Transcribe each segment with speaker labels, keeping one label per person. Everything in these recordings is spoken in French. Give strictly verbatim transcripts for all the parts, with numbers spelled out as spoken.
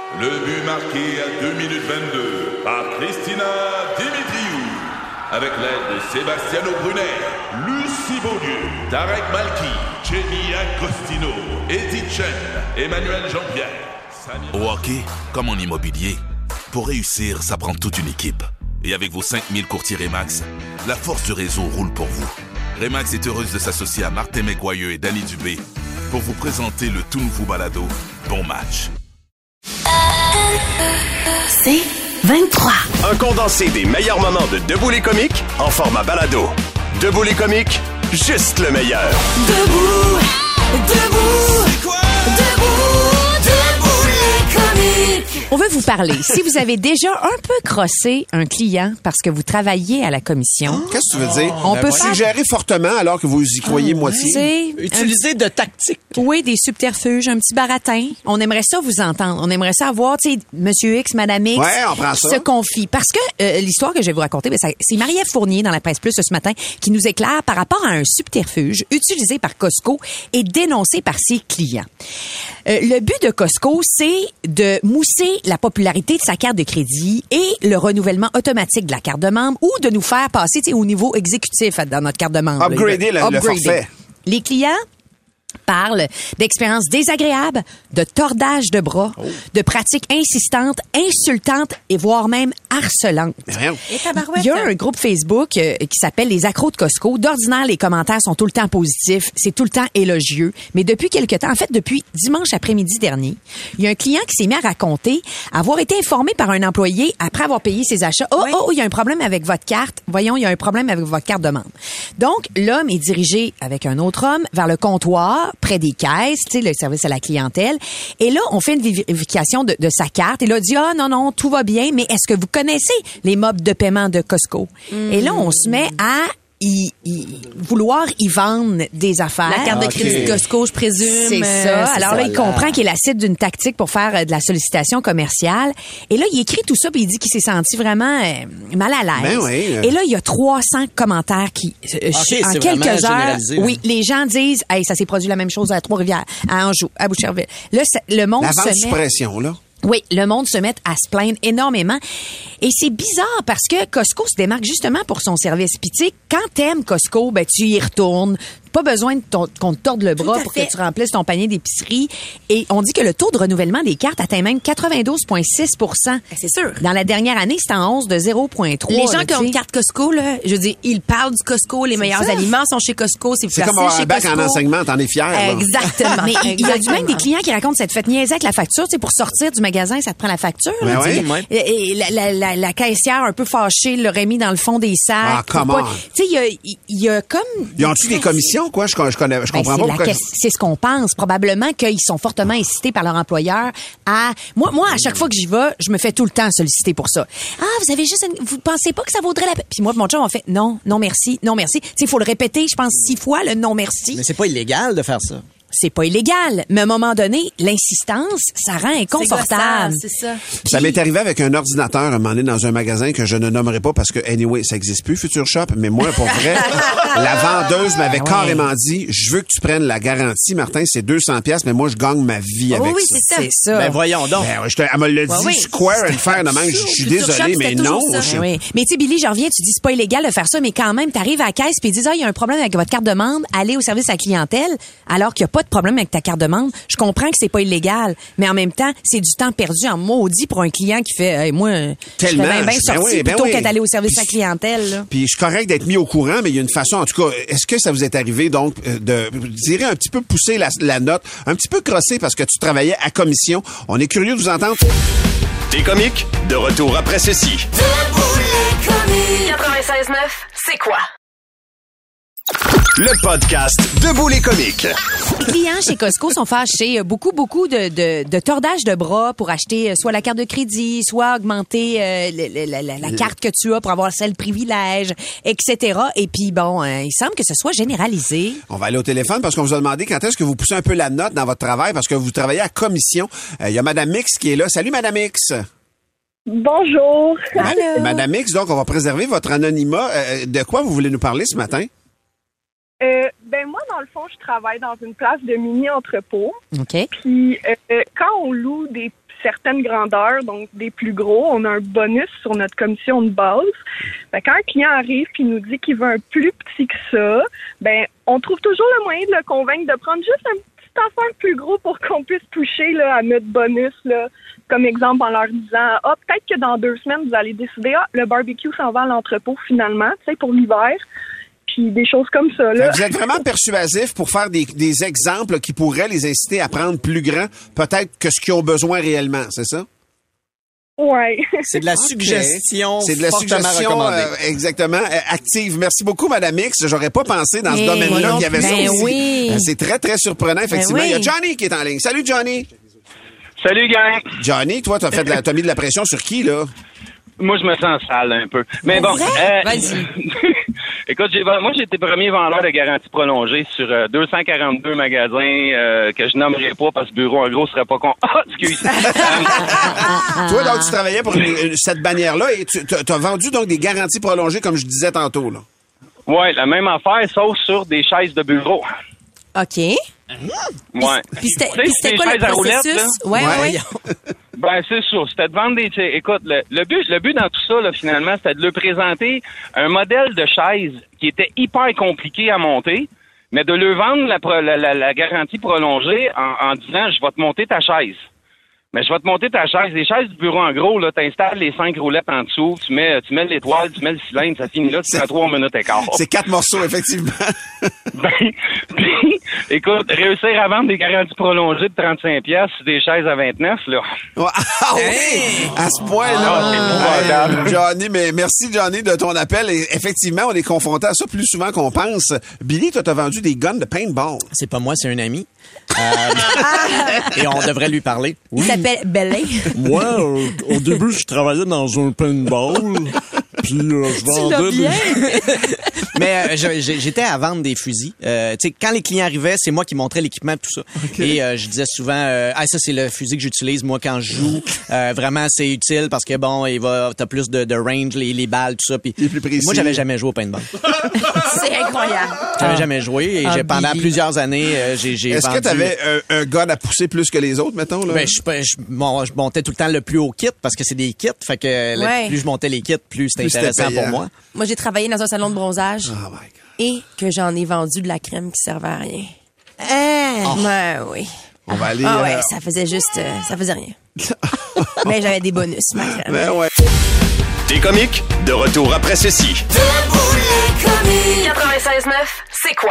Speaker 1: Le but marqué à deux minutes vingt-deux par Christina Dimitriou. Avec l'aide de Sebastiano Brunet, Lucie Beaulieu, Tarek Malki, Jenny Agostino, Edith Chen, Emmanuel Jean-Pierre. Samir...
Speaker 2: Au hockey, comme en immobilier, pour réussir, ça prend toute une équipe. Et avec vos cinq mille courtiers Remax, la force du réseau roule pour vous. Remax est heureuse de s'associer à Martin McGuire et Danny Dubé pour vous présenter le tout nouveau balado Bon Match.
Speaker 3: C'est vingt-trois.
Speaker 4: Un condensé des meilleurs moments de Debout les comiques en format balado. Debout les comiques, juste le meilleur.
Speaker 3: Debout, debout, c'est quoi? Debout, debout les comiques.
Speaker 5: On veut vous parler. Si vous avez déjà un peu crossé un client parce que vous travaillez à la commission...
Speaker 6: Qu'est-ce que tu veux dire?
Speaker 5: On
Speaker 6: Ben
Speaker 5: peut
Speaker 6: voilà.
Speaker 5: faire...
Speaker 6: Suggérer fortement alors que vous y croyez
Speaker 5: Ah,
Speaker 6: moitié.
Speaker 5: c'est
Speaker 7: Utiliser de tactiques.
Speaker 5: Oui, des subterfuges, un petit baratin. On aimerait ça vous entendre. On aimerait ça avoir, tu sais, Monsieur X, Madame X,
Speaker 6: Ouais, on prend
Speaker 5: qui
Speaker 6: ça.
Speaker 5: se confie. Parce que euh, l'histoire que je vais vous raconter, ben, ça- c'est Marie-Ève Fournier dans la Presse Plus ce matin qui nous éclaire par rapport à un subterfuge utilisé par Costco et dénoncé par ses clients. Euh, le but de Costco, c'est de mousser la popularité de sa carte de crédit et le renouvellement automatique de la carte de membre ou de nous faire passer, tu sais, au niveau exécutif dans notre carte de membre.
Speaker 6: Upgrader le- le forfait.
Speaker 5: Les clients parle d'expériences désagréables, de tordage de bras,
Speaker 6: Oh.
Speaker 5: de pratiques insistantes, insultantes et voire même harcelantes.
Speaker 6: Mais voyons.
Speaker 5: Et Il y a un groupe Facebook euh, qui s'appelle Les Accros de Costco. D'ordinaire, les commentaires sont tout le temps positifs, c'est tout le temps élogieux. Mais depuis quelque temps, en fait, depuis dimanche après-midi dernier, il y a un client qui s'est mis à raconter avoir été informé par un employé après avoir payé ses achats. Oh, oh, il y a un problème avec votre carte. Voyons, il y a un problème avec votre carte de membre. Donc, l'homme est dirigé avec un autre homme vers le comptoir, près des caisses, tu sais, le service à la clientèle. Et là, on fait une vérification de, de sa carte. Et là, on dit, ah, non, non, tout va bien, mais est-ce que vous connaissez les modes de paiement de Costco? Mm. Et là, on se met à y, y, vouloir y vendre des affaires.
Speaker 8: La carte de crédit
Speaker 6: Okay.
Speaker 8: de Costco, je présume.
Speaker 5: C'est
Speaker 8: euh,
Speaker 5: ça.
Speaker 8: c'est
Speaker 5: Alors là, il
Speaker 8: ça.
Speaker 5: comprend qu'il est la cible d'une tactique pour faire euh, de la sollicitation commerciale. Et là, il écrit tout ça, puis il dit qu'il s'est senti vraiment euh, mal à l'aise.
Speaker 6: Ben oui.
Speaker 5: Et là, il y a trois cents commentaires qui, euh,
Speaker 7: Ok,
Speaker 5: en
Speaker 7: c'est
Speaker 5: quelques
Speaker 7: vraiment
Speaker 5: heures,
Speaker 7: généralisé,
Speaker 5: oui, les gens disent, hey, ça s'est produit la même chose à Trois-Rivières, à Anjou, à Boucherville. Là, ça- le monde
Speaker 6: La
Speaker 5: se
Speaker 6: vente
Speaker 5: met...
Speaker 6: sous pression, là.
Speaker 5: Oui, le monde se met à se plaindre énormément. Et c'est bizarre parce que Costco se démarque justement pour son service. Puis tu sais, quand t'aimes Costco, ben tu y retournes. Pas besoin de ton- qu'on te torde le bras
Speaker 8: à
Speaker 5: pour
Speaker 8: fait.
Speaker 5: que tu remplisses ton panier d'épicerie. Et on dit que le taux de renouvellement des cartes atteint même quatre-vingt-douze virgule six pour cent.
Speaker 8: Ben, c'est sûr.
Speaker 5: Dans la dernière année, c'était en hausse de zéro virgule trois.
Speaker 8: Les gens
Speaker 5: là,
Speaker 8: qui ont
Speaker 5: tu
Speaker 8: une
Speaker 5: sais.
Speaker 8: carte Costco, là, je veux dire, ils parlent du Costco, les meilleurs
Speaker 5: ça.
Speaker 8: aliments sont chez Costco, c'est
Speaker 6: C'est
Speaker 8: plus
Speaker 6: comme avoir
Speaker 8: facile
Speaker 6: un
Speaker 8: chez
Speaker 6: bac
Speaker 8: Costco.
Speaker 6: en enseignement, t'en es fier. là.
Speaker 8: Exactement.
Speaker 5: Mais il y a du
Speaker 8: Exactement.
Speaker 5: même des clients qui racontent cette fête niaiser avec la facture. Tu sais, pour sortir du magasin, ça te prend la facture.
Speaker 6: Ben
Speaker 5: là, tu sais.
Speaker 6: oui.
Speaker 7: Ouais.
Speaker 5: Et, et la, la, la, la caissière un peu fâchée l'aurait mis dans le fond des sacs.
Speaker 6: Ah,
Speaker 5: pour
Speaker 6: come
Speaker 5: pas-
Speaker 6: on.
Speaker 5: Tu sais, il y a, il y a comme...
Speaker 6: Ils ont-tu des commissions, quoi? Je, je connais, je
Speaker 5: Ben,
Speaker 6: comprends
Speaker 5: c'est,
Speaker 6: pas
Speaker 5: la
Speaker 6: pourquoi.
Speaker 5: ques- c'est ce qu'on pense. Probablement qu'ils sont fortement incités par leur employeur à... Moi, moi, à chaque fois que j'y vais, je me fais tout le temps solliciter pour ça. Ah, vous avez juste... Une... Vous pensez pas que ça vaudrait la peine? Puis moi, mon chum, on fait non, non merci, non merci. Tu sais, il faut le répéter, je pense, six fois, le non merci.
Speaker 7: Mais c'est pas illégal de faire ça.
Speaker 5: C'est pas illégal. Mais à un moment donné, l'insistance, ça rend inconfortable.
Speaker 8: C'est ça.
Speaker 6: Ça m'est arrivé avec un ordinateur un moment donné dans un magasin que je ne nommerai pas parce que, anyway, ça existe plus, Future Shop. Mais moi, pour vrai, la vendeuse m'avait
Speaker 5: Ah ouais.
Speaker 6: carrément dit, je veux que tu prennes la garantie, Martin, c'est deux cents piastres, mais moi, je gagne ma vie
Speaker 8: Oh
Speaker 6: avec
Speaker 8: oui,
Speaker 6: ça.
Speaker 8: c'est ça.
Speaker 5: C'est ça.
Speaker 7: Ben voyons donc.
Speaker 6: Ben, ouais, je te, elle me l'a dit,
Speaker 8: Ouais, oui.
Speaker 6: square and fair de même. Je suis
Speaker 8: Future Shop,
Speaker 6: désolé, mais
Speaker 8: c'était
Speaker 6: non.
Speaker 8: toujours ça.
Speaker 6: je-
Speaker 5: Ben oui. Mais tu sais, Billy, je reviens, tu dis c'est pas illégal de faire ça, mais quand même, t'arrives à la caisse puis ils disent, ah, il y a un problème avec votre carte de membre, allez au service à la clientèle, alors qu'il n'y a pas de problème avec ta carte de membre. Je comprends que c'est pas illégal, mais en même temps, c'est du temps perdu en maudit pour un client qui fait, hey, moi, je serais
Speaker 6: Tellement.
Speaker 5: bien, bien
Speaker 6: Ben
Speaker 5: sorti
Speaker 6: oui, ben
Speaker 5: plutôt
Speaker 6: oui.
Speaker 5: que d'aller au service
Speaker 6: Puis-
Speaker 5: à la clientèle, là.
Speaker 6: Puis je suis correct d'être mis au courant, mais il y a une façon, en tout cas, est-ce que ça vous est arrivé, donc, euh, de, je dirais, un petit peu pousser la, la note, un petit peu crosser parce que tu travaillais à commission. On est curieux de vous entendre.
Speaker 4: Des comiques, de retour après ceci.
Speaker 3: Debout les comiques.
Speaker 9: quatre-vingt-seize neuf, c'est quoi?
Speaker 4: Le podcast Debout les comiques.
Speaker 5: Les clients chez Costco sont fâchés. Beaucoup, beaucoup de, de, de tordage de bras pour acheter euh, soit la carte de crédit, soit augmenter euh, le- le- la, la- la carte que tu as pour avoir celle privilège, et cetera. Et puis, bon, euh, il semble que ce soit généralisé.
Speaker 6: On va aller au téléphone parce qu'on vous a demandé quand est-ce que vous poussez un peu la note dans votre travail parce que vous travaillez à commission. Euh, Il y a Madame X qui est là. Salut, Madame X.
Speaker 10: Bonjour.
Speaker 6: Ma- Madame X, donc, on va préserver votre anonymat. Euh, de quoi vous voulez nous parler ce matin?
Speaker 10: Euh, ben moi, dans le fond, je travaille dans une place de mini-entrepôt.
Speaker 5: OK.
Speaker 10: Puis euh, quand on loue des certaines grandeurs, donc des plus gros, on a un bonus sur notre commission de base. Ben, quand un client arrive et nous dit qu'il veut un plus petit que ça, ben on trouve toujours le moyen de le convaincre de prendre juste un petit affaire plus gros pour qu'on puisse toucher là, à notre bonus. Là. Comme exemple, en leur disant, ah, peut-être que dans deux semaines, vous allez décider, ah, le barbecue s'en va à l'entrepôt finalement, tu sais, pour l'hiver. Puis des choses comme ça. Là.
Speaker 6: Vous êtes vraiment persuasif pour faire des, des exemples qui pourraient les inciter à prendre plus grand, peut-être que ce qu'ils ont besoin réellement, c'est ça?
Speaker 10: Ouais.
Speaker 7: C'est de la
Speaker 6: Okay.
Speaker 7: suggestion
Speaker 6: C'est de la
Speaker 7: fortement
Speaker 6: suggestion
Speaker 7: recommandée.
Speaker 6: euh, exactement euh, active. Merci beaucoup, Madame X. J'aurais pas pensé dans ce
Speaker 5: Eh,
Speaker 6: domaine-là
Speaker 5: moi non
Speaker 6: qu'il y avait
Speaker 5: plus.
Speaker 6: ça
Speaker 5: Ben
Speaker 6: aussi.
Speaker 5: oui.
Speaker 6: Euh, C'est très, très surprenant, effectivement.
Speaker 5: Ben oui.
Speaker 6: Il y a Johnny qui est en ligne. Salut, Johnny.
Speaker 11: Salut, gang.
Speaker 6: Johnny, toi, t'as fait de la, t'as mis de la pression sur qui, là?
Speaker 11: Moi, je me sens sale un peu. Mais bon, euh,
Speaker 8: Vas-y.
Speaker 11: écoute, j'ai, moi, j'ai été premier vendeur de garantie prolongée sur euh, deux cent quarante-deux magasins euh, que je nommerai pas parce que le bureau, en gros, serait pas con. Ah, excuse.
Speaker 6: Toi, donc, tu travaillais pour une- une- cette bannière-là et tu as vendu donc des garanties prolongées, comme je disais tantôt, là.
Speaker 11: Ouais, la même affaire, sauf sur des chaises de bureau.
Speaker 8: OK.
Speaker 11: Ouais.
Speaker 8: Puis c'était,
Speaker 11: Tu sais,
Speaker 8: puis c'était
Speaker 11: des
Speaker 8: quoi le
Speaker 11: chaises à roulettes,
Speaker 8: processus?
Speaker 11: là?
Speaker 8: Ouais, ouais,
Speaker 6: Ouais.
Speaker 8: ouais.
Speaker 11: Ben, c'est sûr. C'était de vendre des... tu sais, Écoute, le, le but le but dans tout ça, là, finalement, c'était de leur présenter un modèle de chaise qui était hyper compliqué à monter, mais de leur vendre la, pro- la, la, la garantie prolongée en, en disant, je vais te monter ta chaise. Mais je vais te monter ta chaise. Les chaises du bureau, en gros, là, t'installes les cinq roulettes en dessous, tu mets, tu mets l'étoile, tu mets le cylindre, ça finit là, tu prends trois minutes et quart.
Speaker 6: C'est quatre morceaux, effectivement.
Speaker 11: Ben, puis, écoute, réussir à vendre des garanties prolongées de trente-cinq piastres sur des chaises à vingt-neuf, là.
Speaker 6: Ah oui! À ce point-là.
Speaker 11: Ah, c'est épouvantable.
Speaker 6: Hey, Johnny, mais merci, Johnny, de ton appel. Et effectivement, on est confronté à ça plus souvent qu'on pense. Billy, toi, t'as vendu des guns de paintball.
Speaker 7: C'est pas moi, c'est un ami. Euh, et on devrait lui parler.
Speaker 8: Il s'appelle Belay.
Speaker 12: Moi, euh, au début, je travaillais dans un paintball. Puis euh, je vendais des...
Speaker 7: Mais euh, je- j'ai- j'étais à vendre des fusils. Euh, tu sais, quand les clients arrivaient, c'est moi qui montrais l'équipement et tout ça. Et euh, je disais souvent, euh, ah ça c'est le fusil que j'utilise moi quand je joue. Euh, vraiment c'est utile parce que bon, il va, t'as plus de, de range, les, les balles, tout ça. Puis
Speaker 6: Il est plus précis.
Speaker 7: moi j'avais jamais joué au paintball.
Speaker 8: C'est incroyable.
Speaker 7: J'avais jamais joué et
Speaker 8: Ah,
Speaker 7: j'ai, pendant
Speaker 8: Billy.
Speaker 7: plusieurs années, euh, j'ai, j'ai
Speaker 6: Est-ce
Speaker 7: vendu.
Speaker 6: que t'avais un, un gun à pousser plus que les autres, mettons, là?
Speaker 7: Ben, je, je, je, bon, je montais tout le temps le plus haut kit parce que c'est des kits. Fait que le-
Speaker 8: Ouais.
Speaker 7: plus je montais les kits, plus c'était
Speaker 6: Plus c'était
Speaker 7: intéressant
Speaker 6: payant.
Speaker 7: pour moi.
Speaker 8: Moi, j'ai travaillé dans un salon de bronzage
Speaker 6: Oh my God.
Speaker 8: et que j'en ai vendu de la crème qui servait à rien. Ah, ben oui.
Speaker 6: On va aller...
Speaker 8: Ah
Speaker 6: euh,
Speaker 8: ouais, ça faisait juste, euh, ça faisait rien. Mais j'avais des bonus, ma crème.
Speaker 6: ben ouais.
Speaker 4: T'es comique? De retour après ceci.
Speaker 9: quatre-vingt-seize neuf, c'est quoi?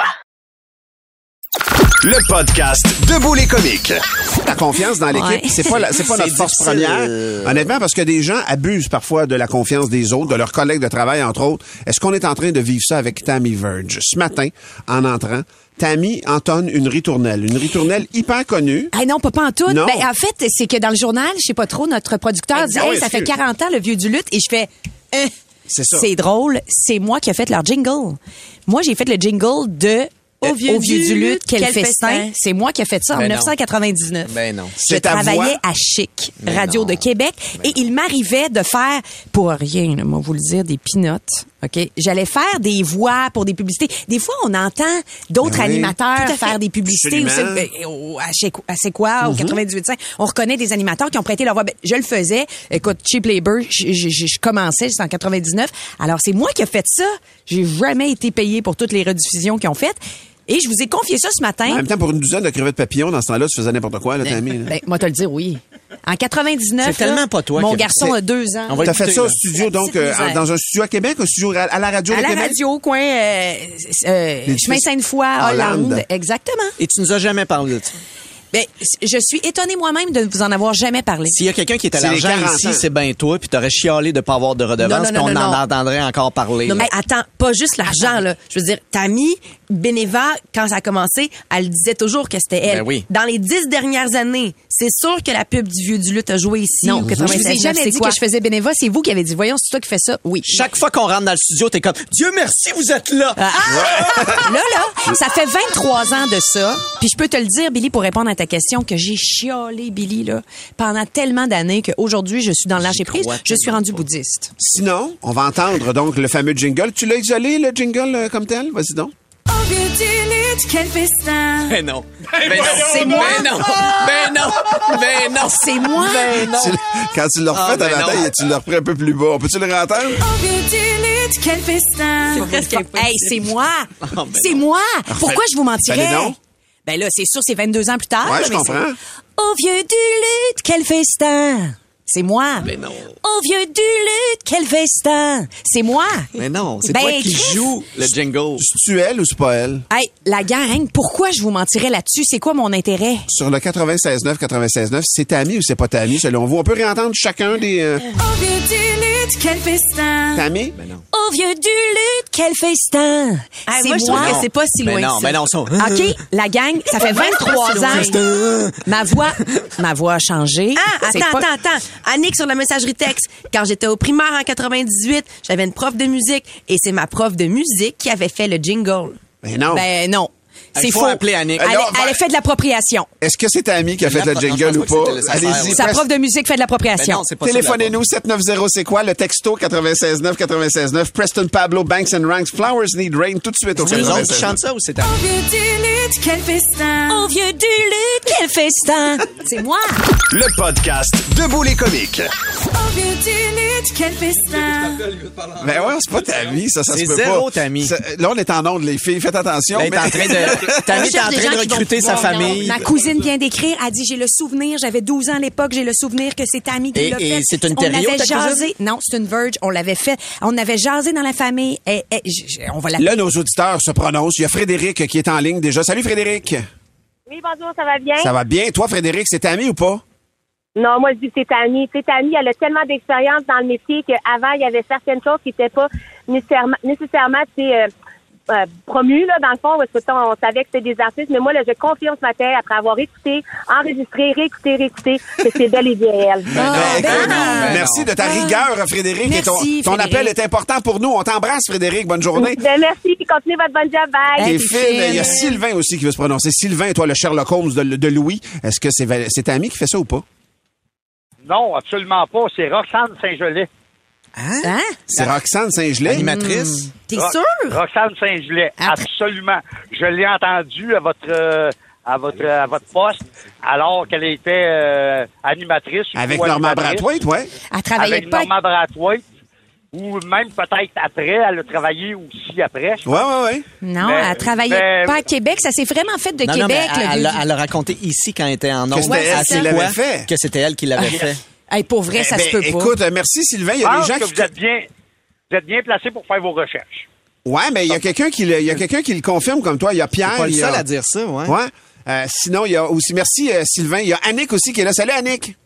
Speaker 4: Le podcast Debout les comiques.
Speaker 6: La confiance dans l'équipe,
Speaker 8: Ouais.
Speaker 6: c'est pas la- c'est pas notre
Speaker 7: C'est
Speaker 6: force
Speaker 7: difficile.
Speaker 6: première. Honnêtement, parce que des gens abusent parfois de la confiance des autres, de leurs collègues de travail, entre autres. Est-ce qu'on est en train de vivre ça avec Tammy Verge? Ce matin, en entrant, Tammy entonne une ritournelle. Une ritournelle hyper connue.
Speaker 5: Ah non, pas, pas en tout.
Speaker 6: Non.
Speaker 5: Ben, en fait, c'est que dans le journal, je sais pas trop, notre producteur dit,
Speaker 6: Ah oui,
Speaker 5: hey, ça fait
Speaker 6: excuse.
Speaker 5: quarante ans, le vieux du lutte, et je fais, Hein,
Speaker 6: C'est ça.
Speaker 5: c'est drôle, c'est moi qui ai fait leur jingle. Moi, j'ai fait le jingle de
Speaker 8: Au vieux du lutte,
Speaker 5: quel,
Speaker 8: quel
Speaker 5: festin.
Speaker 8: festin.
Speaker 5: C'est moi qui ai fait ça en
Speaker 7: Ben non.
Speaker 5: dix-neuf cent quatre-vingt-dix-neuf.
Speaker 7: Ben non.
Speaker 5: Je
Speaker 6: C'est ta
Speaker 5: travaillais
Speaker 6: voix?
Speaker 5: à Chic,
Speaker 7: Mais
Speaker 5: Radio
Speaker 7: non.
Speaker 5: de Québec, et il m'arrivait de faire, pour rien, là, moi, vous le dire, des pinottes. OK? J'allais faire des voix pour des publicités. Des fois, on entend d'autres
Speaker 6: Ben oui.
Speaker 5: animateurs
Speaker 8: Tout à fait.
Speaker 5: faire des publicités aussi,
Speaker 6: Absolument.
Speaker 5: ben, au- à Chic- à C'est quoi, au quatre-vingt-dix-huit cinq. On reconnaît des animateurs qui ont prêté leur voix. Ben, je le faisais. Écoute, Cheap Labor, je, je, je- je commençais, c'est en quatre-vingt-dix-neuf. Alors, c'est moi qui ai fait ça. J'ai jamais été payé pour toutes les rediffusions qu'ils ont faites. Et je vous ai confié ça ce matin.
Speaker 6: En même temps, pour une douzaine de crevettes papillons, dans ce temps-là, tu faisais n'importe quoi, là, Tammy. là.
Speaker 5: Ben, moi, te le dire, oui. En quatre-vingt-dix-neuf,
Speaker 7: C'est tellement
Speaker 5: là,
Speaker 7: pas toi
Speaker 5: mon
Speaker 7: qui as
Speaker 5: garçon
Speaker 7: fait-
Speaker 5: a deux ans.
Speaker 7: On va
Speaker 6: T'as fait
Speaker 7: écouter,
Speaker 6: ça au
Speaker 7: là.
Speaker 6: studio, donc,
Speaker 5: petite
Speaker 6: euh,
Speaker 5: misère.
Speaker 6: dans un studio à Québec, un studio à, à la radio
Speaker 5: À
Speaker 6: de
Speaker 5: la
Speaker 6: Québec?
Speaker 5: radio, coin, euh, euh,
Speaker 6: L'édifice
Speaker 5: chemin Sainte-Foy,
Speaker 6: Hollande.
Speaker 5: Hollande. Exactement.
Speaker 7: Et tu nous as jamais parlé de ça.
Speaker 5: Ben, je suis étonnée moi-même de vous en avoir jamais parlé.
Speaker 7: S'il y a quelqu'un qui est à
Speaker 6: C'est les
Speaker 7: l'argent
Speaker 6: quarante
Speaker 7: ici,
Speaker 6: ans.
Speaker 7: c'est ben toi, puis t'aurais chialé de pas avoir de redevance,
Speaker 8: Non, non,
Speaker 7: puis on
Speaker 8: non,
Speaker 7: en
Speaker 8: non.
Speaker 7: entendrait encore parler.
Speaker 8: Non,
Speaker 7: là.
Speaker 8: mais attends, pas juste l'argent, là. Je veux dire, Tammy, Beneva, quand ça a commencé, elle disait toujours que c'était elle.
Speaker 7: Ben oui.
Speaker 8: Dans les dix dernières années, c'est sûr que la pub du vieux du lutte a joué ici.
Speaker 5: Non,
Speaker 8: au
Speaker 5: je vous ai
Speaker 8: quatre-vingt-seize
Speaker 5: jamais
Speaker 8: c'est
Speaker 5: dit
Speaker 8: quoi?
Speaker 5: que je faisais bénévole. C'est vous qui avez dit, voyons, c'est toi qui fais ça. Oui.
Speaker 7: Chaque fois qu'on rentre dans le studio, t'es comme Dieu merci, vous êtes là.
Speaker 5: Ah, là, là, ça fait vingt-trois ans de ça. Puis je peux te le dire, Billy, pour répondre à ta question, que j'ai chiolé, Billy, là, pendant tellement d'années qu'aujourd'hui, je suis dans le lâcher prise.
Speaker 7: crois
Speaker 5: Je suis
Speaker 7: tellement
Speaker 5: rendue
Speaker 7: pas.
Speaker 5: bouddhiste.
Speaker 6: Sinon, on va entendre donc le fameux jingle. Tu l'as isolé, le jingle, euh, comme tel? Vas-y donc.
Speaker 8: Oh, vieux du lutte, quel festin.
Speaker 7: Ben non. Ben non.
Speaker 5: C'est moi.
Speaker 7: Ben non. Ben non. Ben non.
Speaker 5: C'est moi.
Speaker 7: Ben non.
Speaker 6: Tu- Quand tu l'as refait
Speaker 7: Ah, ben
Speaker 6: à
Speaker 7: non.
Speaker 6: matin, tu l'as repris un peu plus bas. On peut-tu le réentendre?
Speaker 8: Oh, vieux du lutte, quel festin.
Speaker 5: C'est presque impossible. Hey, c'est moi.
Speaker 7: ben
Speaker 5: c'est moi. Pourquoi je vous mentirais?
Speaker 6: Ben, les noms.
Speaker 5: Ben là, c'est sûr, c'est vingt-deux ans plus tard.
Speaker 6: Ouais, je
Speaker 5: mais
Speaker 6: comprends.
Speaker 5: c'est- Oh, vieux du lutte, quel festin. C'est moi.
Speaker 7: Ben non.
Speaker 5: Oh, vieux du lutte, quel festin. C'est moi.
Speaker 7: Mais non, c'est
Speaker 5: Ben,
Speaker 7: toi qui
Speaker 5: Chris.
Speaker 7: joues le jingle.
Speaker 6: C'est-tu elle ou c'est pas elle?
Speaker 5: Hey, la gang, pourquoi je vous mentirais là-dessus? C'est quoi mon intérêt?
Speaker 6: Sur le quatre-vingt-seize neuf, quatre-vingt-seize neuf, c'est ta amie ou c'est pas ta amie, selon vous? On peut réentendre chacun des... Euh...
Speaker 8: Oh, vieux du lutte, quel festin.
Speaker 6: Ta amie?
Speaker 7: Ben non.
Speaker 5: Oh, vieux du lutte, quel festin.
Speaker 8: Ah,
Speaker 5: c'est
Speaker 8: moi, je trouve
Speaker 5: moi.
Speaker 8: que c'est pas si
Speaker 7: Ben
Speaker 8: loin
Speaker 7: non,
Speaker 8: que ça.
Speaker 7: ben non, ça.
Speaker 5: OK, la gang, ça fait vingt-trois ans. Ma voix, ma voix a changé.
Speaker 8: Ah,
Speaker 5: C'est
Speaker 8: attends,
Speaker 5: pas-
Speaker 8: attends, attends. Annick sur la messagerie texte. Quand j'étais au primaire en quatre-vingt-dix-huit, j'avais une prof de musique et c'est ma prof de musique qui avait fait le jingle.
Speaker 6: Ben non.
Speaker 5: Ben non. C'est
Speaker 7: Il faut
Speaker 5: faux.
Speaker 7: appeler Annick.
Speaker 5: Elle,
Speaker 6: Alors,
Speaker 5: elle a fait de l'appropriation.
Speaker 6: Est-ce que c'est ta amie qui a fait
Speaker 7: La-
Speaker 6: le
Speaker 7: non, je
Speaker 6: jingle ou
Speaker 7: pense pas que
Speaker 6: pas?
Speaker 7: c'était le Saint-Cyr.
Speaker 6: Allez-y,
Speaker 5: Sa
Speaker 6: presse-
Speaker 5: prof de musique fait de
Speaker 7: Ben
Speaker 5: l'appropriation.
Speaker 7: non, c'est pas ça,
Speaker 6: Téléphonez-nous sept neuf zéro, c'est quoi? Le texto quatre-vingt-seize neuf, quatre-vingt-seize neuf. Preston Pablo, Banks and Ranks, Flowers Need Rain, tout de suite au
Speaker 7: C'est eux autres qui
Speaker 6: quatre-vingt-seize neuf.
Speaker 7: chantent ça ou c'est ta...
Speaker 8: Oh, vieux du lutte, quel festin.
Speaker 5: Oh, vieux du lutte, quel festin. C'est moi.
Speaker 4: Le podcast Debout les comiques.
Speaker 8: Oh, vieux du lutte, quel festin.
Speaker 6: Ben ouais, c'est pas ta amie, ça, ça se
Speaker 7: C'est
Speaker 6: peut
Speaker 7: zéro
Speaker 6: pas.
Speaker 7: ta amie.
Speaker 6: Ça- Là, on est en onde, les filles, faites attention.
Speaker 7: Ben, t'es en train de... Ta amie, t'es en
Speaker 8: cherche des
Speaker 7: train de
Speaker 8: gens qui vont
Speaker 7: recruter sa
Speaker 8: pouvoir-
Speaker 7: famille.
Speaker 5: Ma cousine vient d'écrire, elle dit j'ai le souvenir, j'avais douze ans à l'époque, j'ai le souvenir que c'est Tammy qui
Speaker 7: Et-
Speaker 5: l'a
Speaker 7: et
Speaker 5: fait.
Speaker 7: c'est une
Speaker 5: On
Speaker 7: Thériault,
Speaker 5: avait
Speaker 7: ta cousine?
Speaker 5: jasé. Non, c'est une Verge, on l'avait fait. On avait jasé dans la famille. Et, et, j- j- on va la
Speaker 6: Là, nos auditeurs se prononcent. Il y a Frédéric qui est en ligne déjà. Salut Frédéric.
Speaker 13: Oui, bonjour, ça va bien?
Speaker 6: Ça va bien. Toi, Frédéric, c'est ta amie ou pas?
Speaker 13: Non, moi, je dis que c'est Tammy. Tu sais, Tammy, elle a tellement d'expérience dans le métier qu'avant, il y avait certaines choses qui n'étaient pas nécessairement, nécessairement tu sais, euh, euh, promues, là, dans le fond, parce que on savait que c'était des artistes. Mais moi, là, je confirme ce matin, après avoir écouté, enregistré, réécouté, réécouté, que c'est bel et bien elle.
Speaker 6: Ben, écoute,
Speaker 5: ben non.
Speaker 6: merci de ta rigueur, Frédéric. Et ton,
Speaker 5: Merci,
Speaker 6: ton
Speaker 5: Frédéric.
Speaker 6: appel est important pour nous. On t'embrasse, Frédéric. Bonne journée.
Speaker 13: Ben, merci, continuez votre bonne job, bye.
Speaker 6: T'es
Speaker 5: Hey,
Speaker 6: fine.
Speaker 5: fine.
Speaker 6: Il y a Sylvain aussi qui veut se prononcer. Sylvain, toi, le Sherlock Holmes de, de Louis. Est-ce que c'est, Val- c'est ta amie qui fait ça ou pas?
Speaker 14: Non, absolument pas. C'est Roxane Saint-Gelais.
Speaker 5: Hein?
Speaker 6: C'est Roxane Saint-Gelais.
Speaker 7: Animatrice.
Speaker 5: T'es
Speaker 14: Ro-
Speaker 5: sûr?
Speaker 14: Roxane Saint-Gelais,
Speaker 5: Après-
Speaker 14: absolument. Je l'ai entendu à votre euh, à votre à votre poste alors qu'elle était euh, animatrice. ou
Speaker 6: Avec
Speaker 14: co-animatrice.
Speaker 6: Normand Brathwaite, ouais.
Speaker 5: Elle travaillait
Speaker 14: Avec
Speaker 5: pas.
Speaker 14: Normand Brathwaite. Ou même peut-être après, elle a travaillé aussi après. je
Speaker 6: Ouais,
Speaker 14: pense.
Speaker 6: ouais, ouais.
Speaker 5: Non,
Speaker 14: Mais-
Speaker 5: elle travaillait
Speaker 14: mais-
Speaker 5: pas à Québec. Ça s'est vraiment fait de
Speaker 7: Non, non, mais
Speaker 5: Québec.
Speaker 7: elle,
Speaker 5: le
Speaker 7: elle,
Speaker 5: vieux-
Speaker 7: a- elle a raconté ici quand elle était en ondes.
Speaker 6: c'était elle
Speaker 7: à
Speaker 6: qui
Speaker 7: C'est
Speaker 6: l'avait
Speaker 7: quoi?
Speaker 6: fait.
Speaker 7: Que c'était elle qui l'avait fait.
Speaker 5: Hey, pour vrai, ça
Speaker 6: Eh
Speaker 5: se
Speaker 6: ben,
Speaker 5: peut pas.
Speaker 6: Écoute, euh, merci Sylvain. Il y
Speaker 14: Je
Speaker 6: a des
Speaker 14: pense
Speaker 6: gens
Speaker 14: que
Speaker 6: qui...
Speaker 14: vous êtes bien vous êtes bien placé pour faire vos recherches.
Speaker 6: Ouais, mais il y a quelqu'un qui le, il y a quelqu'un qui le confirme comme toi. Il y a Pierre.
Speaker 7: Pas le
Speaker 6: il y a-
Speaker 7: seul à dire ça, ouais.
Speaker 6: Ouais. Euh, sinon, il y a aussi, merci euh, Sylvain, il y a Annick aussi qui est là. Salut Annick.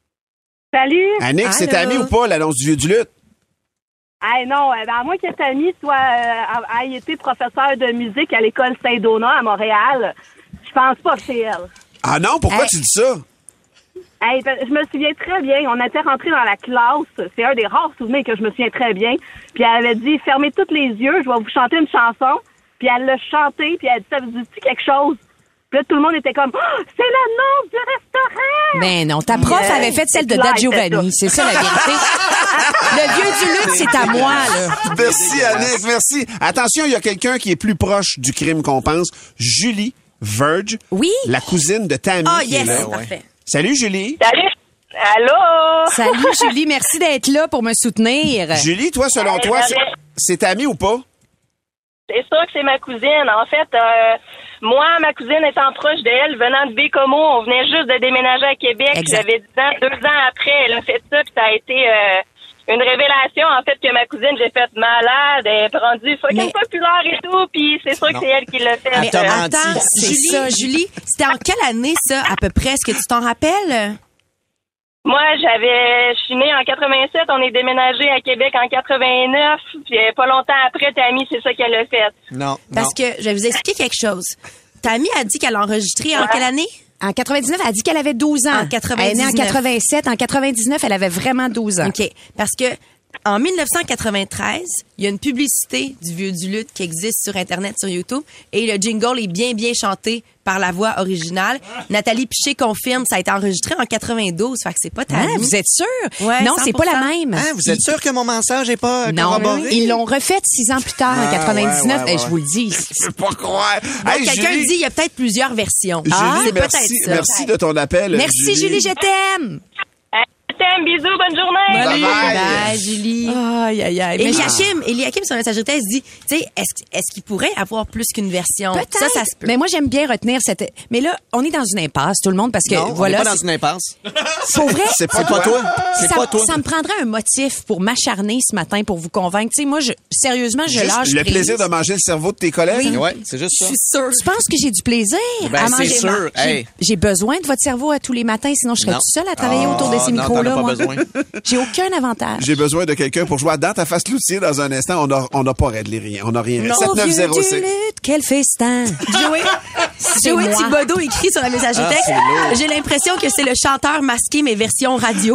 Speaker 13: Salut.
Speaker 6: Annick, c'est ta amie ou pas, l'annonce du vieux du lutte?
Speaker 13: Hey, non, euh, ben, à moins que Tammy soit, euh, ait été professeur de musique à l'école Saint-Donat à Montréal, je pense pas que c'est elle.
Speaker 6: Ah non, pourquoi
Speaker 5: Hey.
Speaker 6: tu dis ça?
Speaker 13: Hey, ben, je me souviens très bien. On était rentrés dans la classe. C'est un des rares souvenirs que je me souviens très bien. Puis elle avait dit, fermez tous les yeux, je vais vous chanter une chanson. Puis elle l'a chanté, puis elle a dit, ça vous dit quelque chose? Puis là, tout le monde était comme, oh, c'est le nom du restaurant!
Speaker 5: Ben non, ta prof
Speaker 13: Yeah.
Speaker 5: avait fait celle de
Speaker 13: C'est clair,
Speaker 5: Da Giovanni. C'est ça la vérité. Le vieux du lutte, c'est à moi, là.
Speaker 6: Merci Annick, merci. Attention, il y a quelqu'un qui est plus proche du crime qu'on pense. Julie Verge.
Speaker 5: Oui.
Speaker 6: La cousine de Tammy.
Speaker 8: Ah,
Speaker 6: qui est
Speaker 8: yes,
Speaker 6: là.
Speaker 8: parfait.
Speaker 6: Salut Julie.
Speaker 13: Salut! Allô?
Speaker 5: Salut, Julie. Merci d'être là pour me soutenir.
Speaker 6: Julie, toi, selon
Speaker 13: Hey,
Speaker 6: toi, c'est,
Speaker 13: Marie.
Speaker 6: c'est ta amie ou pas?
Speaker 13: C'est sûr que c'est ma cousine. En fait, euh, moi, ma cousine étant proche d'elle, venant de Bécomo, on venait juste de déménager à Québec.
Speaker 5: Exact.
Speaker 13: J'avais dix ans, deux ans après, elle a fait ça, puis ça a été euh, une révélation, en fait, que ma cousine, j'ai fait malade, elle est rendue fucking
Speaker 5: Mais-
Speaker 13: populaire et tout, puis c'est sûr
Speaker 7: Non.
Speaker 13: que c'est elle qui l'a fait.
Speaker 7: Elle t'a
Speaker 13: Euh,
Speaker 7: menti.
Speaker 8: Attends,
Speaker 5: C'est
Speaker 8: Julie,
Speaker 5: ça.
Speaker 8: Julie, c'était en quelle année, ça, à peu près? Est-ce que tu t'en rappelles?
Speaker 13: Moi, j'avais, je suis née en quatre-vingt-sept, on est déménagé à Québec en quatre-vingt-neuf, puis euh, pas longtemps après, Tammy, c'est ça qu'elle a fait.
Speaker 7: Non,
Speaker 8: Parce
Speaker 7: non.
Speaker 8: que je vais vous expliquer quelque chose. Tammy a dit qu'elle a enregistré en
Speaker 13: Ouais.
Speaker 8: quelle année?
Speaker 5: En quatre-vingt-dix-neuf, elle a dit qu'elle avait douze ans.
Speaker 8: En quatre-vingt-dix-neuf.
Speaker 5: Elle est née en quatre-vingt-sept. En quatre-vingt-dix-neuf, elle avait vraiment douze ans.
Speaker 8: OK. Parce que En dix-neuf cent quatre-vingt-treize, il y a une publicité du Vieux du Lutte qui existe sur Internet, sur YouTube, et le jingle est bien, bien chanté par la voix originale. Nathalie Piché confirme, ça a été enregistré en quatre-vingt-douze, fait que c'est pas
Speaker 5: Ah,
Speaker 8: tabou.
Speaker 5: vous êtes sûr?
Speaker 8: Ouais,
Speaker 5: non,
Speaker 8: cent
Speaker 5: c'est
Speaker 8: pour
Speaker 5: pas
Speaker 8: cent.
Speaker 5: la même.
Speaker 7: Ah, vous êtes sûr que mon mensage est pas euh,
Speaker 5: Non,
Speaker 7: corroboré?
Speaker 5: ils l'ont refait six ans plus tard, en
Speaker 7: Ah,
Speaker 5: quatre-vingt-dix-neuf.
Speaker 7: ouais, ouais,
Speaker 5: Et je vous le dis.
Speaker 6: Je peux pas croire.
Speaker 8: Donc,
Speaker 6: Hey,
Speaker 8: quelqu'un
Speaker 6: Julie,
Speaker 8: dit, il y a peut-être plusieurs versions.
Speaker 6: Julie,
Speaker 8: Ah, c'est
Speaker 6: merci,
Speaker 8: peut-être ça.
Speaker 6: merci de ton appel.
Speaker 5: Merci, Julie, je t'aime.
Speaker 13: T'aime, bisous, bonne journée.
Speaker 8: Salut.
Speaker 6: Bye.
Speaker 8: Bye, Julie.
Speaker 5: Aïe, aïe, aïe. Mais-
Speaker 8: Eliakim, Eliakim, sur la messagerie texte, dit, tu sais, est-ce, est-ce qu'il pourrait avoir plus qu'une version?
Speaker 5: Peut-être.
Speaker 8: Ça, ça se peut.
Speaker 5: Mais moi, j'aime bien retenir cette. Mais là, on est dans une impasse, tout le monde, parce que
Speaker 7: Non,
Speaker 5: voilà.
Speaker 7: on est pas dans
Speaker 5: c'est-
Speaker 7: une impasse.
Speaker 5: Pour vrai,
Speaker 6: C'est pas
Speaker 7: C'est pas
Speaker 6: toi.
Speaker 7: toi. C'est
Speaker 5: ça,
Speaker 7: pas toi.
Speaker 5: ça me prendrait un motif pour m'acharner ce matin pour vous convaincre. Tu sais, moi, je, sérieusement, je
Speaker 6: Juste
Speaker 5: lâche
Speaker 6: le
Speaker 5: prise.
Speaker 6: plaisir de manger le cerveau de tes collègues.
Speaker 7: Ouais, c'est juste
Speaker 8: Je
Speaker 7: ça.
Speaker 8: suis sûre.
Speaker 5: Tu penses que j'ai du plaisir
Speaker 7: Ben,
Speaker 5: à
Speaker 7: c'est
Speaker 5: manger?
Speaker 7: sûr.
Speaker 5: J'ai,
Speaker 7: Hey.
Speaker 5: j'ai besoin de votre cerveau à tous les matins, sinon je serais
Speaker 7: Non.
Speaker 5: toute seule à travailler
Speaker 7: Ah,
Speaker 5: autour de ces
Speaker 7: non,
Speaker 5: micros-là.
Speaker 7: t'en as pas
Speaker 5: moi.
Speaker 7: besoin.
Speaker 5: J'ai aucun avantage.
Speaker 6: J'ai besoin de quelqu'un pour jouer à Dans ta face loutier dans un instant. On n'a on a pas réglé rien. On n'a rien.
Speaker 5: Non,
Speaker 6: sept neuf
Speaker 5: vieux
Speaker 6: zéro
Speaker 5: du
Speaker 6: six.
Speaker 5: lutte, quel festin.
Speaker 8: Joey,
Speaker 5: C'est
Speaker 8: Joey
Speaker 5: moi.
Speaker 8: Thibodeau écrit sur la messagerie
Speaker 7: Ah,
Speaker 8: texte.
Speaker 7: c'est lourd.
Speaker 8: J'ai l'impression que c'est le chanteur masqué, mais version radio.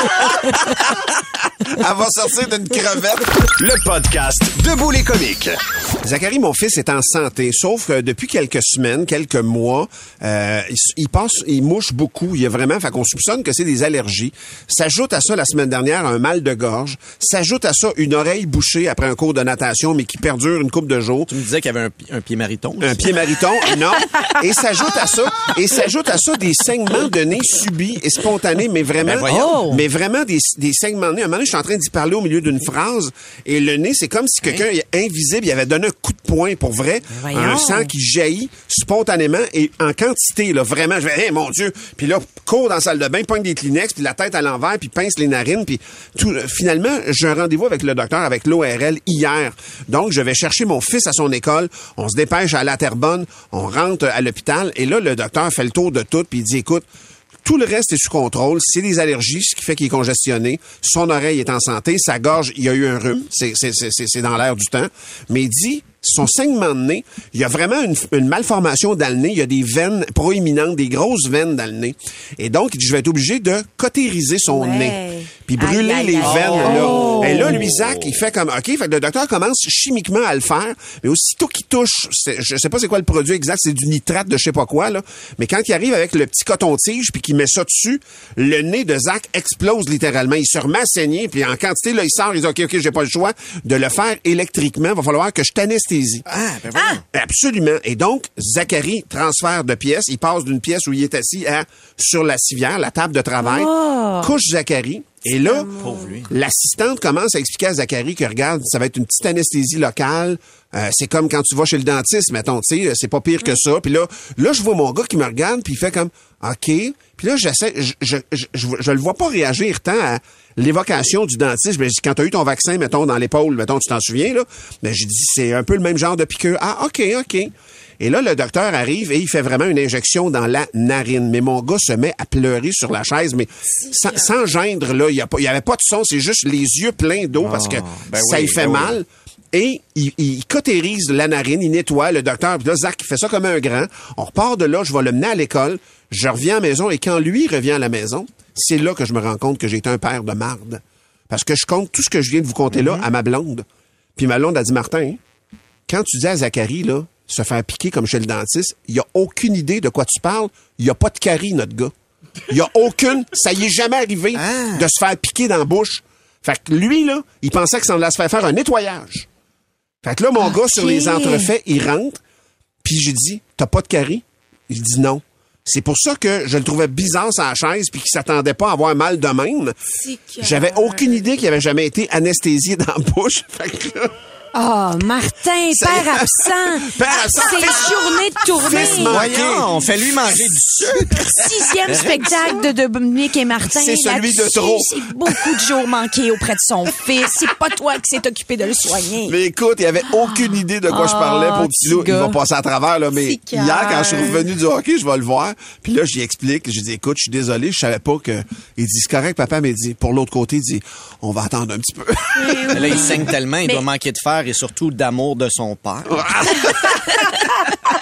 Speaker 6: Elle va sortir d'une crevette.
Speaker 4: Le podcast Debout les comiques.
Speaker 6: Zachary, mon fils, est en santé, sauf que depuis quelques semaines, quelques mois, euh, il, il passe, il mouche beaucoup. Il y a vraiment, fait qu'on soupçonne que c'est des allergies. S'ajoute à ça la semaine dernière un mal de gorge. S'ajoute à ça une oreille bouchée après un cours de natation, mais qui perdure une couple de jours.
Speaker 7: Tu me disais qu'il y avait un, pi- un pied mariton.
Speaker 6: Un pied mariton, non. Et s'ajoute à ça, et s'ajoute à ça des saignements de nez subis et spontanés, mais vraiment,
Speaker 7: Ben voyons.
Speaker 6: mais vraiment des, des saignements de nez. Un moment donné, je suis en train d'y parler au milieu d'une phrase, et le nez, c'est comme si quelqu'un invisible, il avait donné un coup de poing pour vrai,
Speaker 5: Voyons.
Speaker 6: un sang qui jaillit spontanément et en quantité, là, vraiment. Je vais, hey, mon Dieu. Puis là, cours dans la salle de bain, pogne des Kleenex, puis la tête à l'envers, puis pince les narines, puis tout. Finalement, j'ai un rendez-vous avec le docteur, avec l'O R L hier. Donc, je vais chercher mon fils à son école. On se dépêche à la Terrebonne. On rentre à l'hôpital. Et là, le docteur fait le tour de tout, puis il dit, écoute, tout le reste est sous contrôle. C'est des allergies, ce qui fait qu'il est congestionné. Son oreille est en santé. Sa gorge, il y a eu un rhume. C'est, c'est, c'est, c'est dans l'air du temps. Mais il dit, son saignement de nez, il y a vraiment une, une malformation dans le nez. Il y a des veines proéminentes, des grosses veines dans le nez. Et donc, il dit, je vais être obligé de cautériser son
Speaker 8: Ouais.
Speaker 6: nez. Puis brûler
Speaker 8: Aïe, aïe,
Speaker 6: les
Speaker 8: aïe.
Speaker 6: veines,
Speaker 8: Oh.
Speaker 6: là. Et là, lui, Zach, il fait comme, OK, fait que le docteur commence chimiquement à le faire, mais aussitôt qu'il touche, c'est- je sais pas c'est quoi le produit exact, c'est du nitrate de je sais pas quoi, là, mais quand il arrive avec le petit coton-tige puis qu'il met ça dessus, le nez de Zach explose littéralement. Il se remet à saigner, puis en quantité, là, il sort, il dit, OK, OK, j'ai pas le choix de le faire électriquement, va falloir que je t'anesthésie.
Speaker 7: Ah, ben voyons.
Speaker 6: Absolument. Et donc, Zachary transfère de pièce. Il passe d'une pièce où il est assis à sur la civière, la table de travail, couche Zachary. Et là,
Speaker 7: Pauvre lui.
Speaker 6: l'assistante commence à expliquer à Zachary que, regarde, ça va être une petite anesthésie locale. Euh, c'est comme quand tu vas chez le dentiste, mettons, tu sais, c'est pas pire que ça. Puis là, là, je vois mon gars qui me regarde, puis il fait comme, OK. Puis là, j'essaie, je, je, je, je, je le vois pas réagir tant à l'évocation du dentiste. Ben, je dis, quand t'as eu ton vaccin, mettons, dans l'épaule, mettons, tu t'en souviens, là. Ben, j'ai dit, c'est un peu le même genre de piqûre. Ah, OK, OK. Et là, le docteur arrive et il fait vraiment une injection dans la narine. Mais mon gars se met à pleurer sur la chaise, mais sans, sans gendre, là. Il y a pas, il y avait pas de son, c'est juste les yeux pleins d'eau parce que
Speaker 7: ben
Speaker 6: ça
Speaker 7: oui,
Speaker 6: y fait
Speaker 7: ben oui.
Speaker 6: mal. Et il, il cautérise la narine, il nettoie, le docteur. Puis là, Zach, il fait ça comme un grand. On repart de là, je vais le mener à l'école. Je reviens à la maison et quand lui revient à la maison, c'est là que je me rends compte que j'ai été un père de marde. Parce que je compte tout ce que je viens de vous conter là à ma blonde. Puis ma blonde a dit, Martin, quand tu dis à Zachary, là, se faire piquer comme chez le dentiste, il a aucune idée de quoi tu parles. Il a pas de carie, notre gars. Il a aucune, ça y est jamais arrivé
Speaker 7: Ah.
Speaker 6: de se faire piquer dans la bouche. Fait que lui, là, il pensait que ça allait se faire faire un nettoyage. Fait que là, mon gars, sur les entrefaits, il rentre, puis j'ai dit, t'as pas de carie? Il dit non. C'est pour ça que je le trouvais bizarre sur la chaise puis qu'il s'attendait pas à avoir mal de même. J'avais aucune idée qu'il avait jamais été anesthésié dans la bouche. Fait que là,
Speaker 5: Oh, Martin,
Speaker 6: Ça-
Speaker 5: père absent.
Speaker 6: Père absent.
Speaker 5: C'est journée de tournée.
Speaker 6: Fils manqué.
Speaker 7: Voyons, on fait lui manger du sucre.
Speaker 5: Sixième spectacle de Dominique et Martin.
Speaker 6: C'est celui de
Speaker 5: Là-dessus,
Speaker 6: trop.
Speaker 5: C'est beaucoup de jours manqués auprès de son fils. C'est pas toi qui s'est occupé de le soigner.
Speaker 6: mais écoute, il avait aucune idée de quoi je parlais pour
Speaker 5: Ah,
Speaker 6: le petit
Speaker 5: petit
Speaker 6: loup. Il
Speaker 5: gars.
Speaker 6: va passer à travers, là. Mais
Speaker 5: Petit
Speaker 6: hier,
Speaker 5: cœur.
Speaker 6: quand je suis revenu du hockey, je vais le voir. Puis là, j'y explique. J'ai dit, écoute, je suis désolé, je savais pas que. Il dit, c'est correct, papa, mais il dit, pour l'autre côté, il dit, on va attendre un petit peu.
Speaker 7: Mais là, il saigne tellement, il
Speaker 8: Mais-
Speaker 7: doit manquer de fer et surtout d'amour de son père.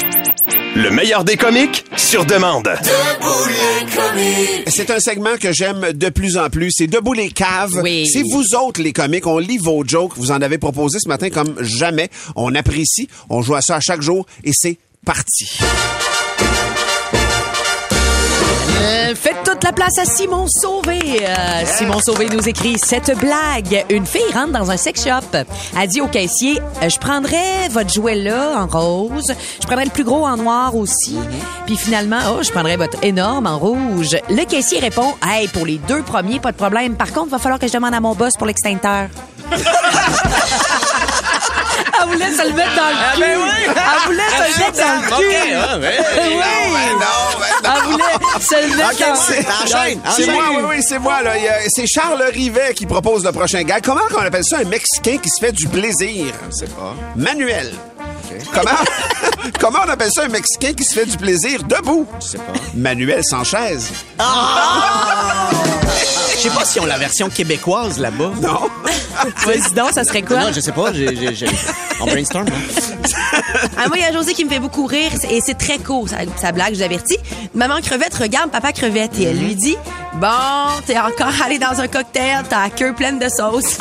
Speaker 4: Le meilleur des comiques sur demande.
Speaker 3: Debout les comiques.
Speaker 6: C'est un segment que j'aime de plus en plus. C'est Debout les caves.
Speaker 5: Oui.
Speaker 6: C'est vous autres, les comiques. On lit vos jokes. Vous en avez proposé ce matin comme jamais. On apprécie. On joue à ça à chaque jour et c'est parti.
Speaker 5: Euh, faites toute la place à Simon Sauvé. Euh, Simon Sauvé nous écrit cette blague. Une fille rentre dans un sex shop. Elle dit au caissier, euh, je prendrais votre jouet là en rose. Je prendrais le plus gros en noir aussi. Puis finalement, oh, je prendrais votre énorme en rouge. Le caissier répond, hey, pour les deux premiers, pas de problème. Par contre, il va falloir que je demande à mon boss pour l'extincteur. Elle voulait se le mettre dans le cul.
Speaker 7: Ah ben oui.
Speaker 5: Elle voulait se le mettre dans le cul.
Speaker 7: Okay, ah, ben,
Speaker 5: oui.
Speaker 6: Non, ben non, ben non.
Speaker 5: Elle voulait se le mettre
Speaker 6: Ok,
Speaker 5: dans
Speaker 6: c'est-
Speaker 7: Enchaîne,
Speaker 6: C'est
Speaker 7: enchaîne.
Speaker 6: moi, oui, oui, c'est moi. Là. Il y a- C'est Charles Rivet qui propose le prochain gag. Comment on appelle ça un Mexicain qui se fait du plaisir?
Speaker 12: Je sais pas.
Speaker 6: Manuel. Comment, comment on appelle ça un Mexicain qui se fait du plaisir debout?
Speaker 12: Je sais pas.
Speaker 6: Manuel sans chaise.
Speaker 7: Je sais pas si on la version québécoise là-bas.
Speaker 6: Non.
Speaker 5: Vas-y donc, ça serait quoi?
Speaker 7: Non, je sais pas. J'ai, j'ai, j'ai... On brainstorm, hein?
Speaker 8: Ah, moi, il y a José qui me fait beaucoup rire et c'est très court, sa, sa blague, je l'avertis. Maman crevette regarde papa crevette et elle lui dit « Bon, t'es encore allé dans un cocktail, t'as la queue pleine de sauce.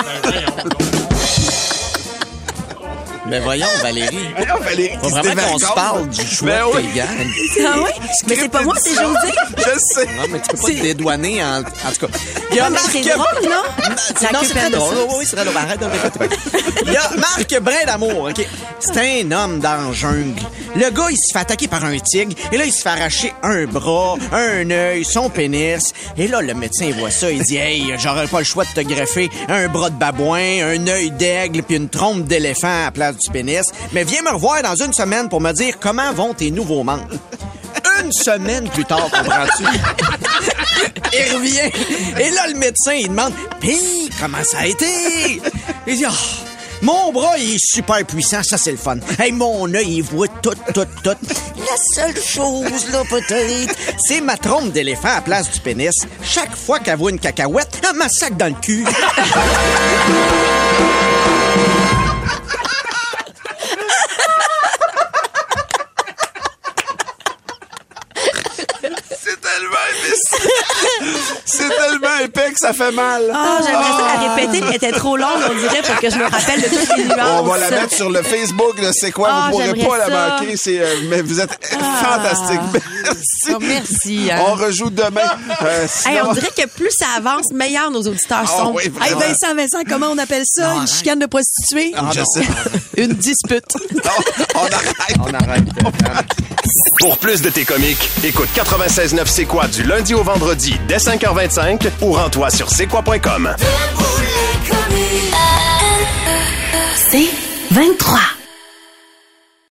Speaker 7: Mais voyons, Valérie.
Speaker 6: Voyons, Valérie,
Speaker 7: Faut
Speaker 6: qui se
Speaker 7: vraiment qu'on
Speaker 6: dévergonde.
Speaker 7: se parle du choix
Speaker 6: Ben
Speaker 7: de
Speaker 6: oui.
Speaker 7: tes gags. »
Speaker 8: Ah oui? Mais c'est pas moi, c'est José.
Speaker 6: Je sais.
Speaker 7: Non, mais tu peux pas te dédouaner en, en tout cas. Il y a
Speaker 8: Ouais, mais
Speaker 7: Marc...
Speaker 8: c'est drôle, non? La
Speaker 7: Non,
Speaker 8: queue
Speaker 7: c'est
Speaker 8: pleine
Speaker 7: très
Speaker 8: de
Speaker 7: drôle.
Speaker 8: sauce.
Speaker 7: Oui, oui, c'est très drôle. Arrête de répéter. Il y a Marc Brin d'amour, OK? C'est un homme dans la jungle. Le gars, il se fait attaquer par un tigre. Et là, il se fait arracher un bras, un œil, son pénis. Et là, le médecin, il voit ça. Il dit, hey, j'aurais pas le choix de te greffer un bras de babouin, un œil d'aigle, puis une trompe d'éléphant à la place du pénis. Mais viens me revoir dans une semaine pour me dire comment vont tes nouveaux membres. Une semaine plus tard, comprends-tu? Il revient. Et là, le médecin, il demande, pis comment ça a été? Il dit, ah, mon bras, il est super puissant, ça, c'est le fun. Hey, mon œil, il voit tout, tout, tout. La seule chose, là, peut-être, c'est ma trompe d'éléphant à la place du pénis. Chaque fois qu'elle voit une cacahuète, elle m'a sac dans le cul.
Speaker 6: C'est tellement épais. C'est tellement épais que ça fait mal.
Speaker 8: Ah, j'aimerais ça la répéter, mais elle était trop longue, on dirait, pour que je me rappelle de toutes les nuances.
Speaker 6: On va la mettre sur le Facebook de C'est quoi?
Speaker 8: Ah,
Speaker 6: vous pourrez
Speaker 8: j'aimerais
Speaker 6: pas la
Speaker 8: ça.
Speaker 6: manquer. C'est, euh, mais vous êtes
Speaker 8: Ah.
Speaker 6: fantastique. Merci.
Speaker 5: Oh, merci. hein.
Speaker 6: On rejoue demain. Euh,
Speaker 8: Hey,
Speaker 6: sinon-
Speaker 8: on dirait que plus ça avance, meilleur nos auditeurs
Speaker 6: Ah
Speaker 8: sont.
Speaker 6: oui,
Speaker 5: Hey,
Speaker 6: vraiment.
Speaker 5: Vincent, Vincent, comment on appelle ça? Une chicane de prostituée?
Speaker 6: Ah, je sais.
Speaker 5: Une dispute.
Speaker 6: Non, on arrête.
Speaker 7: On arrête.
Speaker 4: Pour plus de tes comiques, écoute quatre-vingt-seize neuf C'est quoi du lundi au vendredi dès cinq heures vingt-cinq ou rends-toi sur c'est quoi point com.
Speaker 3: Debout les comiques.
Speaker 15: C'est vingt-trois.